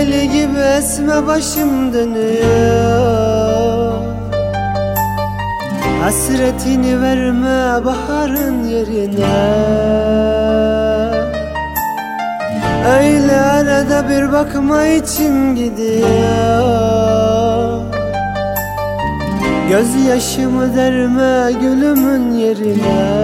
deli gibi esme başım dönüyor. Hasretini verme baharın yerine. Öyle arada bir bakma içim gidiyor. Gözyaşımı derme gülümün yerine.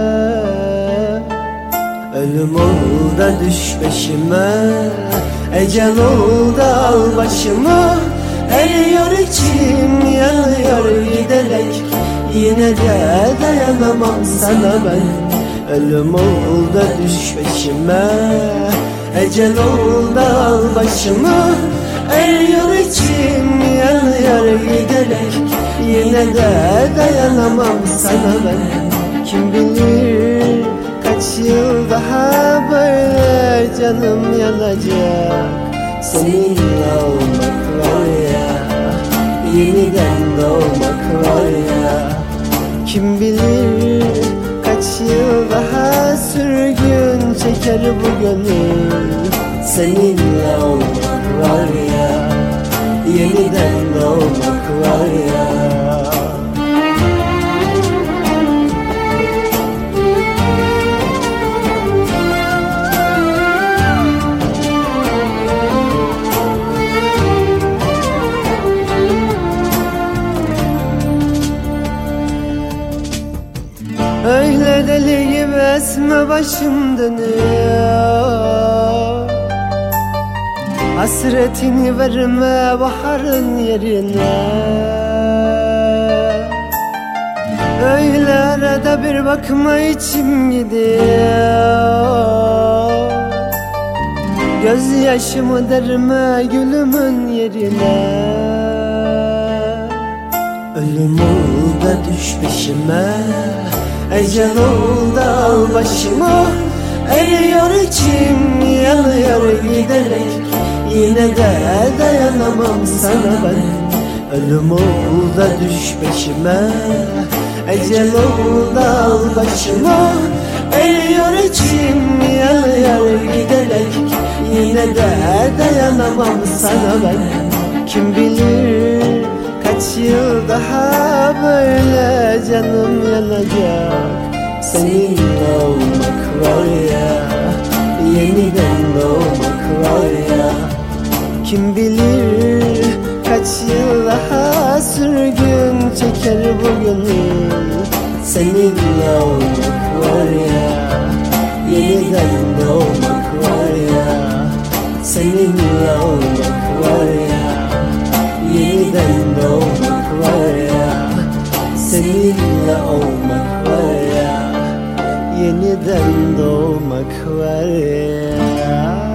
Ölüm ol da düş peşime, ecel ol da al başımı. Eriyor içim yanıyor giderek, yine de dayanamam sana ben. Ölüm ol da düş peşime, ecel ol da al başımı. Eriyor içim yanıyor giderek, yine de dayanamam sana ben. Kim bilir kaç yıl daha böyle canım yanacak. Seninle olmak var ya, yeniden doğmak var ya. Kim bilir kaç yıl daha sürgün çeker bu gönül. Seninle olmak var ya, yeniden doğmak var ya. Öyle deli gibi esme başım dönüyor. Hasretini verme baharın yerine. Öyle arada bir bakma içim gidiyor. Gözyaşımı derme gülümün yerine. Ölüm ol da düş peşime, ecel ol da al başımı. Eriyor içim yanıyor giderek, yine de dayanamam sana ben. Ölüm ol da düş peşime, ecel ol da al başımı. Eriyor içim yanıyor giderek, yine de dayanamam sana ben. Kim bilir kaç yıl daha böyle canım yanacak. Seninle olmak var ya, yeniden doğmak var ya. Kim bilir kaç yıl daha sürgün çeker bu gönül. Seninle olmak var ya, yeniden doğmak var ya. Seninle olmak var ya, yeniden doğmak var ya. Seninle olmak var ya, yeniden doğmak var ya.